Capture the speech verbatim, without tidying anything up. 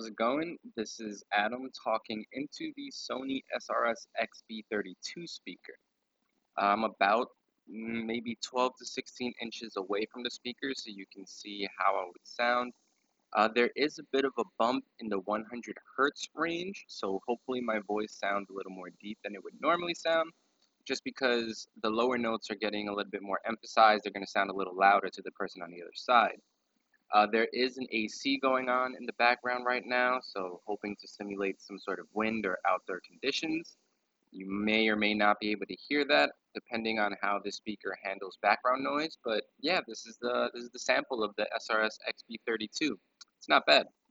how's it going? This is Adam talking into the Sony S R S X B thirty-two speaker. I'm about mm, maybe twelve to sixteen inches away from the speaker so you can see how I would sound. Uh, there is a bit of a bump in the one hundred hertz range, so hopefully my voice sounds a little more deep than it would normally sound, just because the lower notes are getting a little bit more emphasized. They're going to sound a little louder to the person on the other side. Uh, there is an A C going on in the background right now, so hoping to simulate some sort of wind or outdoor conditions. You may or may not be able to hear that, depending on how the speaker handles background noise. But yeah, this is the this is the sample of the S R S X B thirty-two. It's not bad.